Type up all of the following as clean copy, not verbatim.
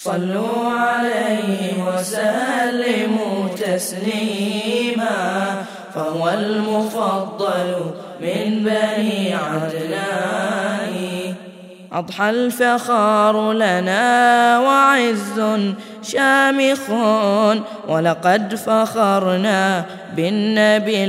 صلوا عليه وسلموا تسليما فهو المفضل من بني عدنان. أضحى الفخار لنا وعز شامخ ولقد فخرنا بالنبي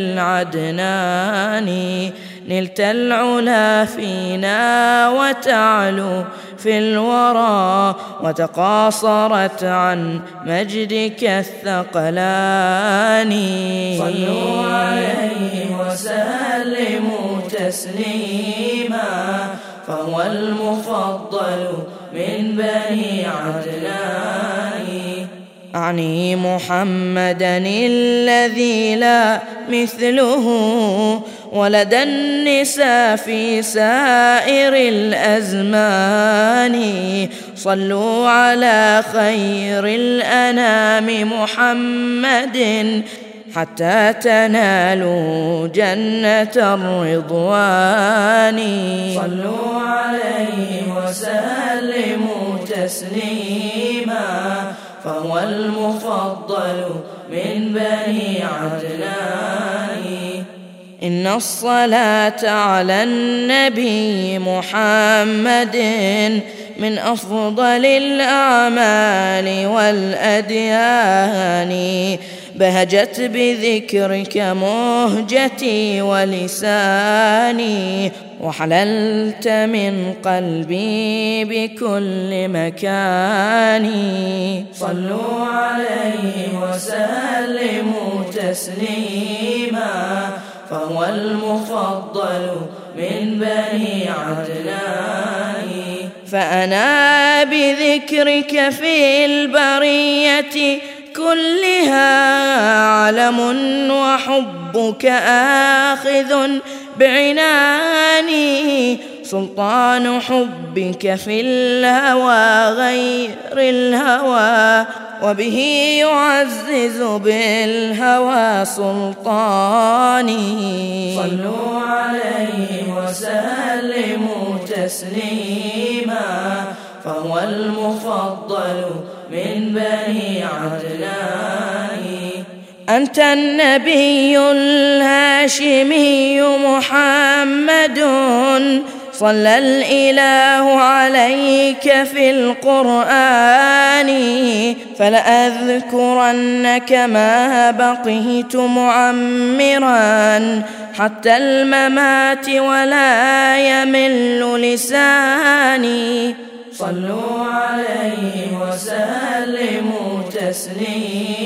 العدناني. نلت العلا فينا وتعلو في الورى وتقاصرت عن مجدك الثقلان. صلوا عليه وسلموا تسليما فهو المفضل من بني عدنان. أعني محمدا الذي لا مثله ولدى النساء في سائر الأزمان. صلوا على خير الأنام محمد حتى تنالوا جنة الرضوان. صلوا عليه وسلموا تسليما فهو المفضل من بني عدنان. إن الصلاة على النبي محمد من أفضل الأعمال والأديان. بهجت بذكرك مهجتي ولساني وحللت من قلبي بكل مكان. صلوا عليه وسلموا تسليما فهو المفضل من بني عدنان. فأنا بذكرك في البرية كلها علم وحبك آخذ بعناني. سلطان حبك في الهوى غير الهوى وبه يعزز بالهوى سلطاني. صلوا عليه وسلموا تسليما فهو المفضل من بني عدنان. أنت النبي الهاشمي محمد صلى الإله عليك في القرآن. فلأذكرنك ما بقيت معمرا حتى الممات ولا يمل لساني. صلوا عليه وسلموا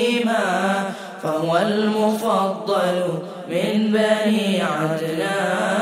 تسليما فهو المفضل من بني عدنان.